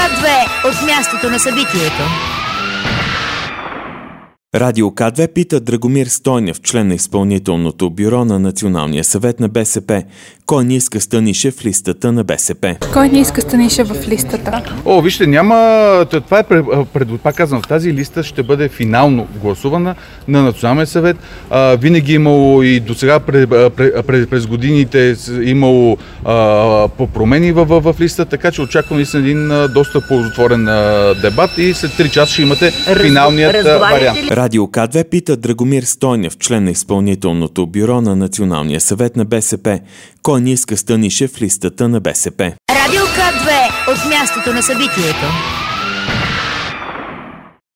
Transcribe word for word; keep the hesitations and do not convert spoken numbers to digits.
К две от мястото на събитието. Радио К две пита Драгомир Стойнев, член на изпълнителното бюро на Националния съвет на БСП. Кой не иска Станишев в листата на БСП? Кой не иска Станишев в листата? О, вижте, няма... Това е, пред, пак казвам, в тази листа ще бъде финално гласувана на Националния съвет. А, винаги имало и до сега през, през, през годините имало а, промени в, в, в листа, така че очаквам и един а, доста ползотворен а, дебат и след три часа ще имате финалният Раз, вариант. Радио К две пита Драгомир Стойнев, член на изпълнителното бюро на Националния съвет на БСП. Кой не иска Станишев в листата на БСП? Радио К две от мястото на събитието.